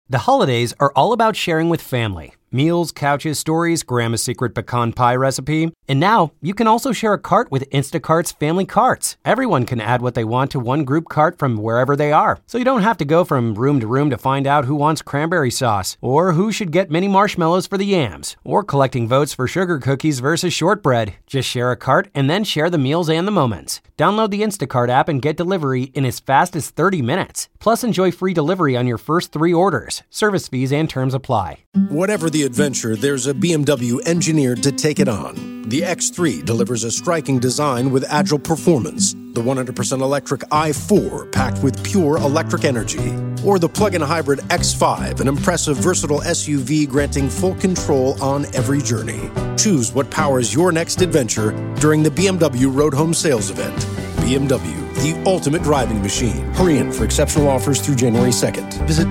The holidays are all about sharing with family. Meals, couches, stories, Grandma's secret pecan pie recipe. And now, you can also share a cart with Instacart's Family Carts. Everyone can add what they want to one group cart from wherever they are. So you don't have to go from room to find out who wants cranberry sauce, or who should get mini marshmallows for the yams, or collecting votes for sugar cookies versus shortbread. Just share a cart and then share the meals and the moments. Download the Instacart app and get delivery in as fast as 30 minutes. Plus, enjoy free delivery on your first 3 orders. Service fees and terms apply. Whatever the adventure, there's a BMW engineered to take it on. The X3 delivers a striking design with agile performance. The 100% electric i4 packed with pure electric energy. Or the plug-in hybrid X5, an impressive versatile SUV granting full control on every journey. Choose what powers your next adventure during the BMW Road Home Sales Event. BMW, the ultimate driving machine. Hurry in for exceptional offers through January 2nd. Visit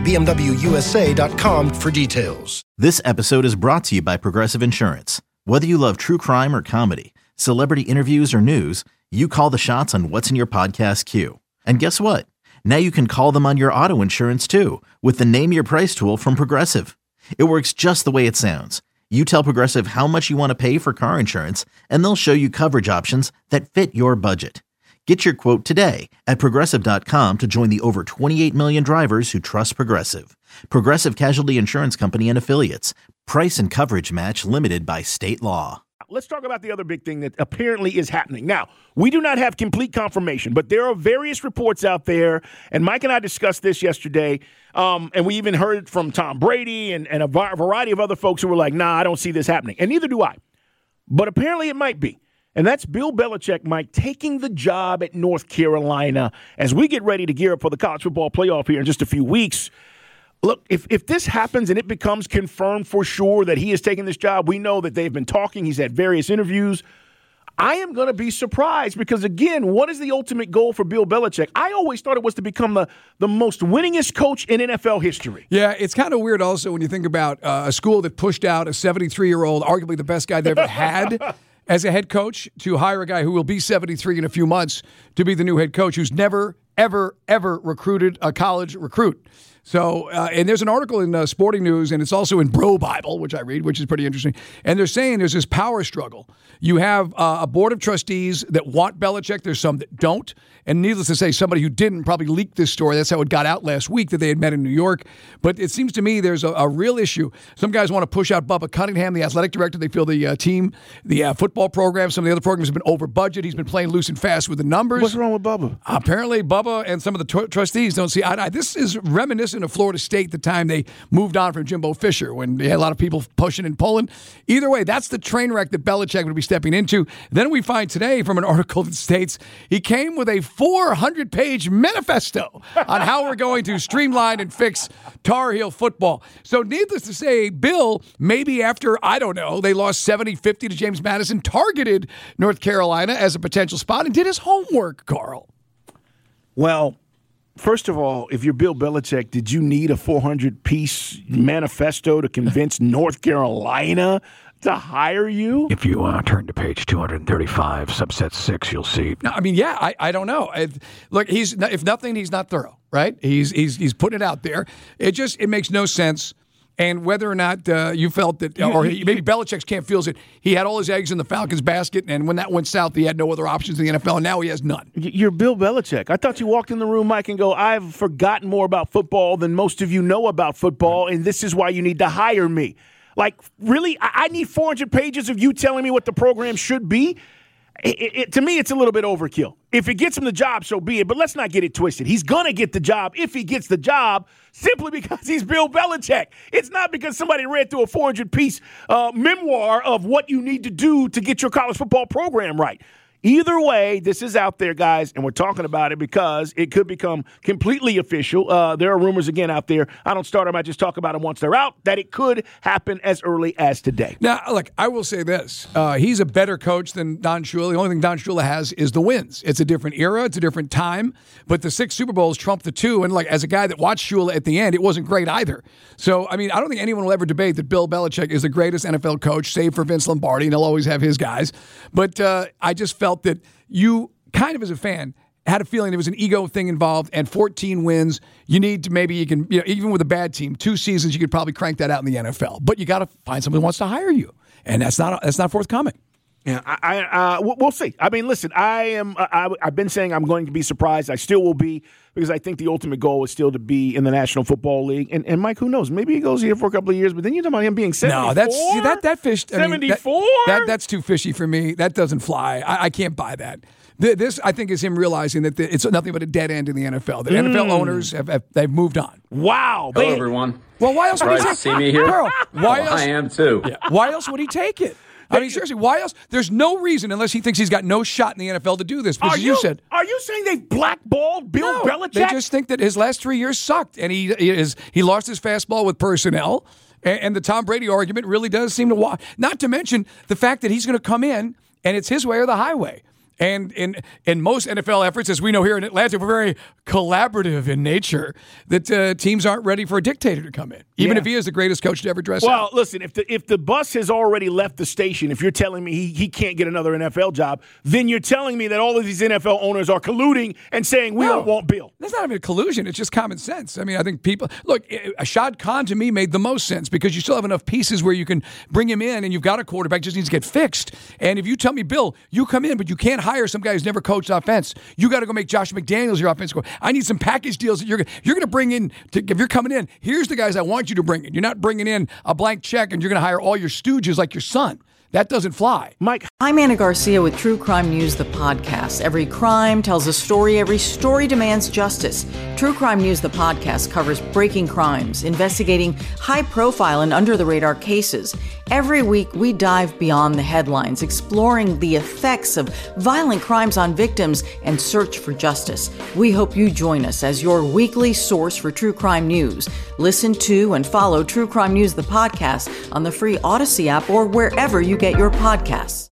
BMWUSA.com for details. This episode is brought to you by Progressive Insurance. Whether you love true crime or comedy, celebrity interviews or news, you call the shots on what's in your podcast queue. And guess what? Now you can call them on your auto insurance too with the Name Your Price tool from Progressive. It works just the way it sounds. You tell Progressive how much you want to pay for car insurance, and they'll show you coverage options that fit your budget. Get your quote today at Progressive.com to join the over 28 million drivers who trust Progressive. Progressive Casualty Insurance Company and Affiliates. Price and coverage match limited by state law. Let's talk about the other big thing that apparently is happening. Now, we do not have complete confirmation, but there are various reports out there, and Mike and I discussed this yesterday, and we even heard from Tom Brady and a variety of other folks who were like, nah, I don't see this happening, and neither do I. But apparently it might be. And that's Bill Belichick, Mike, taking the job at North Carolina as we get ready to gear up for the college football playoff here in just a few weeks. Look, if this happens and it becomes confirmed for sure that he is taking this job, we know that they've been talking. He's had various interviews. I am going to be surprised because, again, what is the ultimate goal for Bill Belichick? I always thought it was to become the most winningest coach in NFL history. Yeah, it's kind of weird also when you think about a school that pushed out a 73-year-old, arguably the best guy they ever had, as a head coach, to hire a guy who will be 73 in a few months to be the new head coach who's never, ever, ever recruited a college recruit. So, and there's an article in Sporting News, and it's also in Bro Bible, which I read, which is pretty interesting. And they're saying there's this power struggle. You have a board of trustees that want Belichick. There's some that don't. And needless to say, somebody who didn't probably leaked this story. That's how it got out last week that they had met in New York. But it seems to me there's a real issue. Some guys want to push out Bubba Cunningham, the athletic director. They feel the team, the football program, some of the other programs have been over budget. He's been playing loose and fast with the numbers. What's wrong with Bubba? Apparently, Bubba and some of the trustees don't see eye to eye. This is reminiscent of Florida State, the time they moved on from Jimbo Fisher, when they had a lot of people pushing and pulling. Either way, that's the train wreck that Belichick would be stepping into. Then we find today from an article that states he came with a 400-page manifesto on how we're going to streamline and fix Tar Heel football. So needless to say, Bill, maybe after, I don't know, they lost 70-50 to James Madison, targeted North Carolina as a potential spot and did his homework, Carl. Well, first of all, if you're Bill Belichick, did you need a 400-piece manifesto to convince North Carolina to hire you? If you turn to page 235, subset 6, you'll see. No, I mean, yeah, I don't know. Look, if nothing, he's not thorough, right? He's putting it out there. It makes no sense. And whether or not you felt that, or maybe Belichick's camp feels that he had all his eggs in the Falcons' basket, and when that went south, he had no other options in the NFL, and now he has none. You're Bill Belichick. I thought you walked in the room, Mike, and go, I've forgotten more about football than most of you know about football, and this is why you need to hire me. Like, really? I need 400 pages of you telling me what the program should be? To me, it's a little bit overkill. If it gets him the job, so be it. But let's not get it twisted. He's going to get the job if he gets the job simply because he's Bill Belichick. It's not because somebody read through a 400-piece memoir of what you need to do to get your college football program right. Either way, this is out there, guys, and we're talking about it because it could become completely official. There are rumors, again, out there. I don't start them. I just talk about them once they're out, that it could happen as early as today. Now, look, I will say this. He's a better coach than Don Shula. The only thing Don Shula has is the wins. It's a different era. It's a different time. But the 6 Super Bowls trump the 2. And, like, as a guy that watched Shula at the end, it wasn't great either. So, I mean, I don't think anyone will ever debate that Bill Belichick is the greatest NFL coach, save for Vince Lombardi, and he'll always have his guys. But I just felt that you kind of, as a fan, had a feeling there was an ego thing involved, and 14 wins, you need to maybe you can, even with a bad team, 2 seasons, you could probably crank that out in the NFL. But you got to find someone who wants to hire you, and that's not forthcoming. Yeah, we'll see. I mean, listen, I've been saying I'm going to be surprised. I still will be, because I think the ultimate goal is still to be in the National Football League. And Mike, who knows? Maybe he goes here for a couple of years, but then you're talking about him being 74? No, that fish. 74? That's too fishy for me. That doesn't fly. I can't buy that. This, I think, is him realizing that it's nothing but a dead end in the NFL. The NFL owners they've moved on. Wow. Hello, everyone. Well, why else would he take it? See me here? Carl, why else? I am too. Yeah. Why else would he take it? I mean, seriously, why else? There's no reason, unless he thinks he's got no shot in the NFL, to do this. Because you said, are you saying they've blackballed Bill Belichick? They just think that his last 3 years sucked, and he lost his fastball with personnel. And the Tom Brady argument really does seem to walk. Not to mention the fact that he's going to come in, and it's his way or the highway. And in most NFL efforts, as we know here in Atlanta, we're very collaborative in nature, that teams aren't ready for a dictator to come in, even if he is the greatest coach to ever dress out. Well, listen, if the bus has already left the station, if you're telling me he can't get another NFL job, then you're telling me that all of these NFL owners are colluding and saying we don't want Bill. That's not even a collusion. It's just common sense. I mean, I think people – look, Shad Khan to me made the most sense, because you still have enough pieces where you can bring him in, and you've got a quarterback just needs to get fixed. And if you tell me, Bill, you come in, but you can't hire some guy who's never coached offense. You got to go make Josh McDaniels your offensive coach. I need some package deals that you're going to bring in. If you're coming in, here's the guys I want you to bring in. You're not bringing in a blank check and you're going to hire all your stooges like your son. That doesn't fly. Mike. I'm Anna Garcia with True Crime News, the podcast. Every crime tells a story. Every story demands justice. True Crime News, the podcast, covers breaking crimes, investigating high-profile and under-the-radar cases. Every week, we dive beyond the headlines, exploring the effects of violent crimes on victims and search for justice. We hope you join us as your weekly source for true crime news. Listen to and follow True Crime News, the podcast, on the free Odyssey app or wherever you get your podcasts.